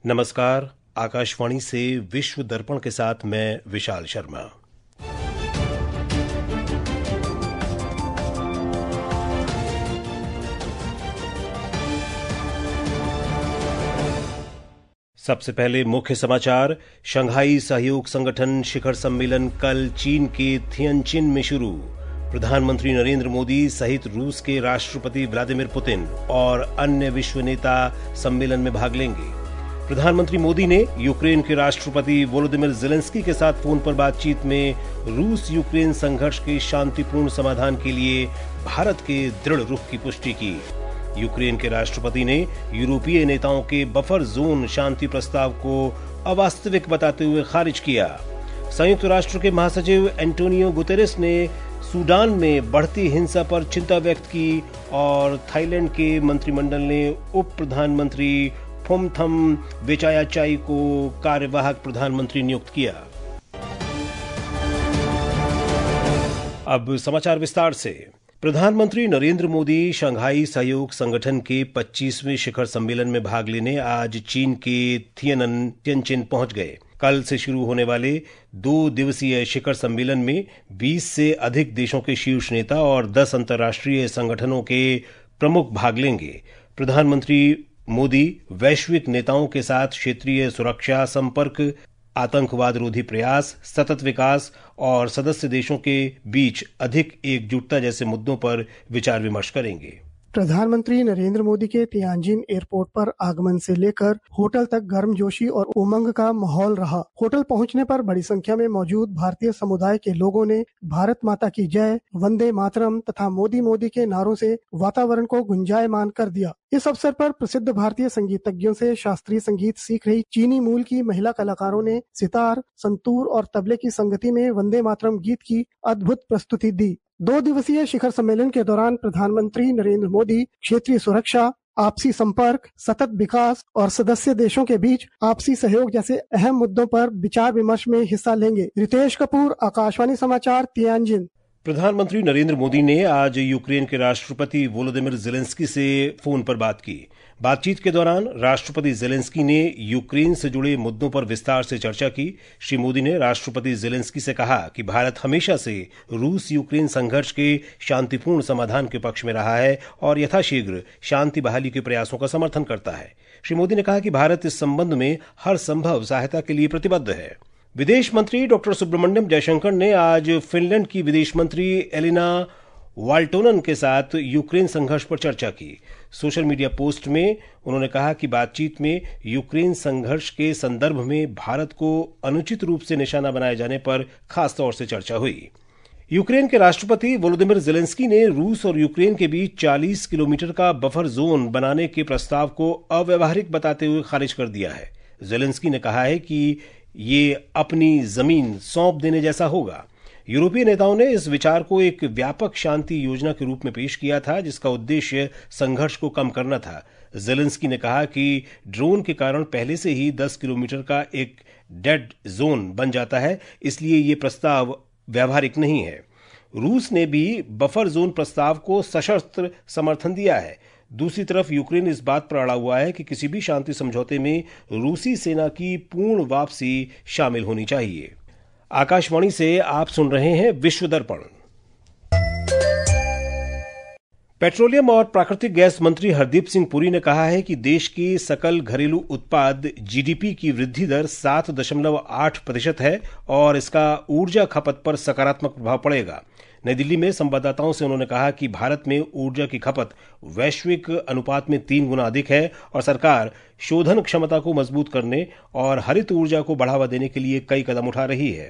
नमस्कार। आकाशवाणी से विश्व दर्पण के साथ मैं विशाल शर्मा। सबसे पहले मुख्य समाचार। शंघाई सहयोग संगठन शिखर सम्मेलन कल चीन के थियनचिन में शुरू। प्रधानमंत्री नरेंद्र मोदी सहित रूस के राष्ट्रपति व्लादिमीर पुतिन और अन्य विश्व नेता सम्मेलन में भाग लेंगे। प्रधानमंत्री मोदी ने यूक्रेन के राष्ट्रपति वोलोदिमीर ज़ेलेंस्की के साथ फोन पर बातचीत में रूस यूक्रेन संघर्ष के शांतिपूर्ण समाधान के लिए भारत के दृढ़ रुख की पुष्टि की। यूक्रेन के राष्ट्रपति ने यूरोपीय नेताओं के बफर जोन शांति प्रस्ताव को अवास्तविक बताते हुए खारिज किया। संयुक्त राष्ट्र के महासचिव एंटोनियो गुतेरेस ने सूडान में बढ़ती हिंसा पर चिंता व्यक्त की और थाईलैंड के मंत्रिमंडल ने उप प्रधानमंत्री फोमथम वेचायाचाई को कार्यवाहक प्रधानमंत्री नियुक्त किया। अब समाचार विस्तार से। प्रधानमंत्री नरेंद्र मोदी शंघाई सहयोग संगठन के 25वें शिखर सम्मेलन में भाग लेने आज चीन के थियनचिन पहुंच गए। कल से शुरू होने वाले 2 दिवसीय शिखर सम्मेलन में 20 से अधिक देशों के शीर्ष नेता और 10 अंतर्राष्ट्रीय संगठनों के प्रमुख भाग लेंगे। प्रधानमंत्री मोदी वैश्विक नेताओं के साथ क्षेत्रीय सुरक्षा, संपर्क, आतंकवाद रोधी प्रयास, सतत विकास और सदस्य देशों के बीच अधिक एकजुटता जैसे मुद्दों पर विचार विमर्श करेंगे। प्रधानमंत्री नरेंद्र मोदी के तियानजिन एयरपोर्ट पर आगमन से लेकर होटल तक गर्मजोशी और उमंग का माहौल रहा। होटल पहुंचने पर बड़ी संख्या में मौजूद भारतीय समुदाय के लोगों ने भारत माता की जय, वंदे मातरम तथा मोदी मोदी के नारों से वातावरण को गुंजायमान कर दिया। इस अवसर पर प्रसिद्ध भारतीय संगीतज्ञों से शास्त्रीय संगीत सीख रही चीनी मूल की महिला कलाकारों ने सितार, संतूर और तबले की संगति में वंदे मातरम गीत की अद्भुत प्रस्तुति दी। 2 दिवसीय शिखर सम्मेलन के दौरान प्रधानमंत्री नरेंद्र मोदी क्षेत्रीय सुरक्षा, आपसी संपर्क, सतत विकास और सदस्य देशों के बीच आपसी सहयोग जैसे अहम मुद्दों पर विचार विमर्श में हिस्सा लेंगे। रितेश कपूर, आकाशवाणी समाचार, तियानजिन। प्रधानमंत्री नरेंद्र मोदी ने आज यूक्रेन के राष्ट्रपति वोलोदिमीर ज़ेलेंस्की से फोन पर बात की। बातचीत के दौरान राष्ट्रपति ज़ेलेंस्की ने यूक्रेन से जुड़े मुद्दों पर विस्तार से चर्चा की। श्री मोदी ने राष्ट्रपति ज़ेलेंस्की से कहा कि भारत हमेशा से रूस यूक्रेन संघर्ष के शांतिपूर्ण समाधान के पक्ष में रहा है और यथाशीघ्र शांति बहाली के प्रयासों का समर्थन करता है। श्री मोदी ने कहा कि भारत इस संबंध में हर संभव सहायता के लिए प्रतिबद्ध है। विदेश मंत्री डॉक्टर सुब्रमण्यम जयशंकर ने आज फिनलैंड की विदेश मंत्री एलिना वाल्टोनन के साथ यूक्रेन संघर्ष पर चर्चा की। सोशल मीडिया पोस्ट में उन्होंने कहा कि बातचीत में यूक्रेन संघर्ष के संदर्भ में भारत को अनुचित रूप से निशाना बनाए जाने पर खास तौर से चर्चा हुई। यूक्रेन के राष्ट्रपति वोलोदिमीर ज़ेलेंस्की ने रूस और यूक्रेन के बीच 40 किलोमीटर का बफर जोन बनाने के प्रस्ताव को अव्यावहारिक बताते हुए खारिज कर दिया है। ज़ेलेंस्की ने कहा है कि ये अपनी जमीन सौंप देने जैसा होगा। यूरोपीय नेताओं ने इस विचार को एक व्यापक शांति योजना के रूप में पेश किया था, जिसका उद्देश्य संघर्ष को कम करना था। ज़ेलेंस्की ने कहा कि ड्रोन के कारण पहले से ही 10 किलोमीटर का एक डेड जोन बन जाता है, इसलिए ये प्रस्ताव व्यावहारिक नहीं है। रूस ने भी बफर जोन प्रस्ताव को सशस्त्र समर्थन दिया है। दूसरी तरफ यूक्रेन इस बात पर अड़ा हुआ है कि किसी भी शांति समझौते में रूसी सेना की पूर्ण वापसी शामिल होनी चाहिए। आकाशवाणी से आप सुन रहे हैं विश्व दर्पण। पेट्रोलियम और प्राकृतिक गैस मंत्री हरदीप सिंह पुरी ने कहा है कि देश के सकल घरेलू उत्पाद जीडीपी की वृद्धि दर 7.8% है और इसका ऊर्जा खपत पर सकारात्मक प्रभाव पड़ेगा। नई दिल्ली में संवाददाताओं से उन्होंने कहा कि भारत में ऊर्जा की खपत वैश्विक अनुपात में 3 गुना अधिक है और सरकार शोधन क्षमता को मजबूत करने और हरित ऊर्जा को बढ़ावा देने के लिए कई कदम उठा रही है।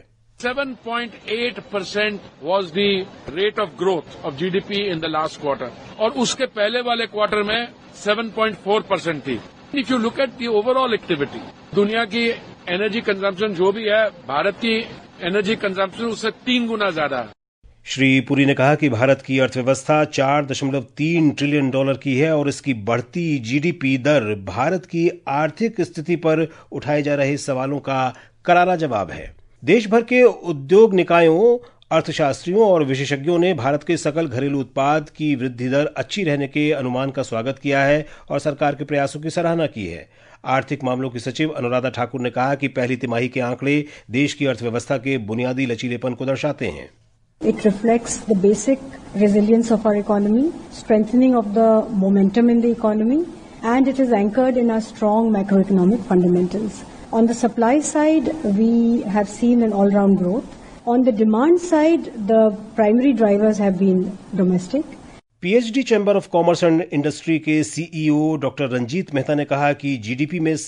7.8% was the rate of growth of GDP in the last quarter और उसके पहले वाले क्वार्टर में 7.4% थी। If you look at the overall activity, दुनिया की एनर्जी कंजम्पशन जो भी है, भारत की एनर्जी कंजम्पशन उससे 3 गुना ज्यादा है। श्री पुरी ने कहा कि भारत की अर्थव्यवस्था $4.3 ट्रिलियन की है और इसकी बढ़ती जीडीपी दर भारत की आर्थिक स्थिति पर उठाए जा रहे सवालों का करारा जवाब है। देश भर के उद्योग निकायों, अर्थशास्त्रियों और विशेषज्ञों ने भारत के सकल घरेलू उत्पाद की वृद्धि दर अच्छी रहने के अनुमान का स्वागत किया है और सरकार के प्रयासों की सराहना की है। आर्थिक मामलों की सचिव अनुराधा ठाकुर ने कहा कि पहली तिमाही के आंकड़े देश की अर्थव्यवस्था के बुनियादी लचीलेपन को दर्शाते हैं। It reflects the basic resilience of our economy, strengthening of the momentum in the economy, and it is anchored in our strong macroeconomic fundamentals. On the supply side, we have seen an all-round growth. On the demand side, the primary drivers have been domestic. PhD chamber of commerce and industry के CEO doctor Ranjeet Mehta ने कहा कि GDP में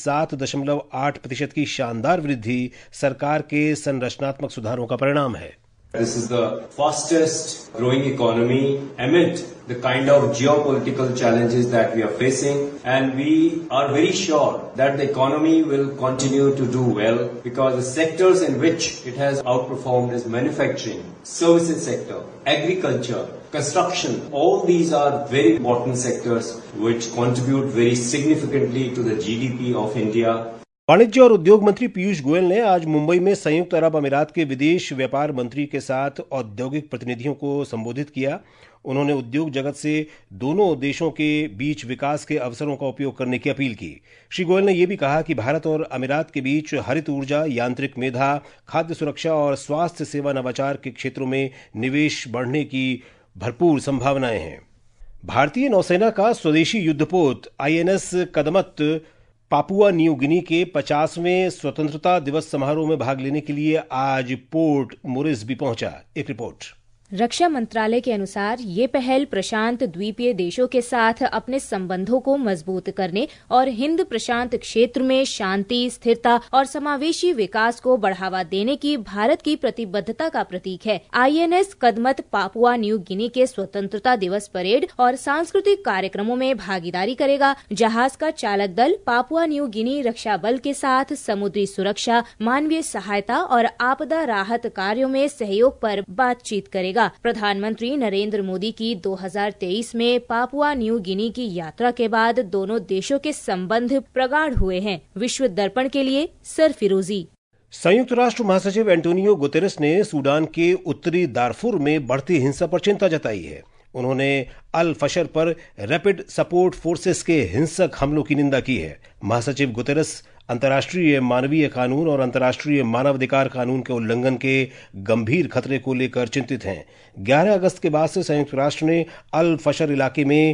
7.8% की शानदार वृद्धि सरकार के संरचनात्मक सुधारों का परिणाम है। This is the fastest growing economy amid the kind of geopolitical challenges that we are facing, and we are very sure that the economy will continue to do well because the sectors in which it has outperformed is manufacturing, services sector, agriculture, construction. All these are very important sectors which contribute very significantly to the GDP of India. वाणिज्य और उद्योग मंत्री पीयूष गोयल ने आज मुंबई में संयुक्त अरब अमीरात के विदेश व्यापार मंत्री के साथ औद्योगिक प्रतिनिधियों को संबोधित किया। उन्होंने उद्योग जगत से दोनों देशों के बीच विकास के अवसरों का उपयोग करने की अपील की। श्री गोयल ने यह भी कहा कि भारत और अमीरात के बीच हरित ऊर्जा, यांत्रिक मेधा, खाद्य सुरक्षा और स्वास्थ्य सेवा नवाचार के क्षेत्रों में निवेश बढ़ने की भरपूर संभावनाएं हैं। भारतीय नौसेना का स्वदेशी युद्धपोत INS Kadmat Papua New Guinea के 50वें स्वतंत्रता दिवस समारोह में भाग लेने के लिए आज पोर्ट मोरिस्बी पहुंचा। एक रिपोर्ट। रक्षा मंत्रालय के अनुसार ये पहल प्रशांत द्वीपीय देशों के साथ अपने संबंधों को मजबूत करने और हिंद प्रशांत क्षेत्र में शांति, स्थिरता और समावेशी विकास को बढ़ावा देने की भारत की प्रतिबद्धता का प्रतीक है। INS Kadmat Papua New Guinea के स्वतंत्रता दिवस परेड और सांस्कृतिक कार्यक्रमों में भागीदारी करेगा। जहाज का चालक दल पापुआ न्यू गिनी रक्षा बल के साथ समुद्री सुरक्षा, मानवीय सहायता और आपदा राहत कार्यों में सहयोग पर बातचीत करेगा। प्रधानमंत्री नरेंद्र मोदी की 2023 में पापुआ न्यू गिनी की यात्रा के बाद दोनों देशों के संबंध प्रगाढ़ हुए हैं। विश्व दर्पण के लिए सरफिरोजी। संयुक्त राष्ट्र महासचिव एंटोनियो गुतेरेस ने सूडान के उत्तरी दारफुर में बढ़ती हिंसा पर चिंता जताई है। उन्होंने अल फशर पर रैपिड सपोर्ट फोर्सेस के हिंसक हमलों की निंदा की है। महासचिव गुतेरेस अंतर्राष्ट्रीय मानवीय कानून और अंतर्राष्ट्रीय मानवाधिकार कानून के उल्लंघन के गंभीर खतरे को लेकर चिंतित हैं। 11 अगस्त के बाद से संयुक्त राष्ट्र ने अल फशर इलाके में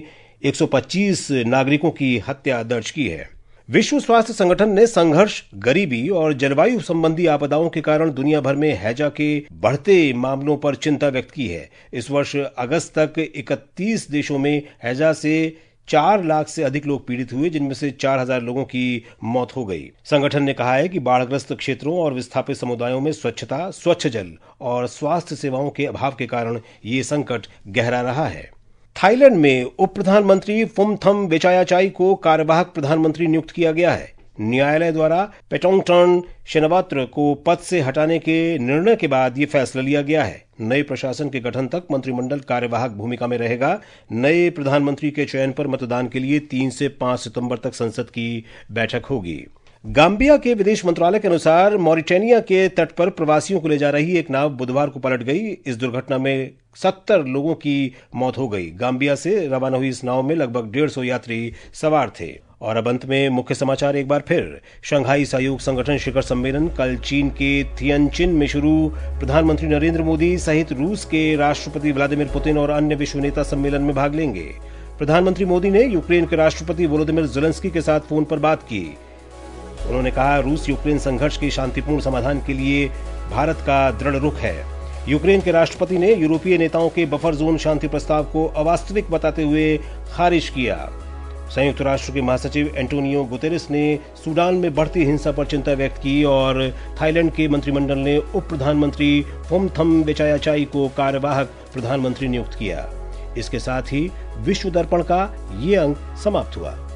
125 नागरिकों की हत्या दर्ज की है। विश्व स्वास्थ्य संगठन ने संघर्ष, गरीबी और जलवायु संबंधी आपदाओं के कारण दुनिया भर में हैजा के बढ़ते मामलों पर चिंता व्यक्त की है। इस वर्ष अगस्त तक 31 देशों में हैजा से 4 लाख से अधिक लोग पीड़ित हुए, जिनमें से 4000 लोगों की मौत हो गई। संगठन ने कहा है कि बाढ़ग्रस्त क्षेत्रों और विस्थापित समुदायों में स्वच्छता, स्वच्छ जल और स्वास्थ्य सेवाओं के अभाव के कारण ये संकट गहरा रहा है। थाईलैंड में उप प्रधानमंत्री फुमथम वेचायाचाई को कार्यवाहक प्रधानमंत्री नियुक्त किया गया है। न्यायालय द्वारा पेटोंगटर्न शेनवात्र को पद से हटाने के निर्णय के बाद ये फैसला लिया गया है। नए प्रशासन के गठन तक मंत्रिमंडल कार्यवाहक भूमिका में रहेगा। नए प्रधानमंत्री के चयन पर मतदान के लिए 3 से 5 सितंबर तक संसद की बैठक होगी। गाम्बिया के विदेश मंत्रालय के अनुसार मॉरिटेनिया के तट पर प्रवासियों को ले जा रही एक नाव बुधवार को पलट गई। इस दुर्घटना में 70 लोगों की मौत हो गई। गाम्बिया से रवाना हुई इस नाव में लगभग 150 यात्री सवार थे। और अब अंत में मुख्य समाचार एक बार फिर। शंघाई सहयोग संगठन शिखर सम्मेलन कल चीन के थियनचिन में शुरू। प्रधानमंत्री नरेंद्र मोदी सहित रूस के राष्ट्रपति व्लादिमीर पुतिन और अन्य विश्व नेता सम्मेलन में भाग लेंगे। प्रधानमंत्री मोदी ने यूक्रेन के राष्ट्रपति वोलोदिमीर ज़ेलेंस्की के साथ फोन पर बात की। उन्होंने कहा, रूस यूक्रेन संघर्ष के शांतिपूर्ण समाधान के लिए भारत का दृढ़ रुख है। यूक्रेन के राष्ट्रपति ने यूरोपीय नेताओं के बफर जोन शांति प्रस्ताव को अवास्तविक बताते हुए खारिज किया। संयुक्त राष्ट्र के महासचिव एंटोनियो गुतेरेस ने सूडान में बढ़ती हिंसा पर चिंता व्यक्त की और थाईलैंड के मंत्रिमंडल ने उप प्रधानमंत्री फुमथम वेचायाचाई को कार्यवाहक प्रधानमंत्री नियुक्त किया। इसके साथ ही विश्व दर्पण का ये अंक समाप्त हुआ।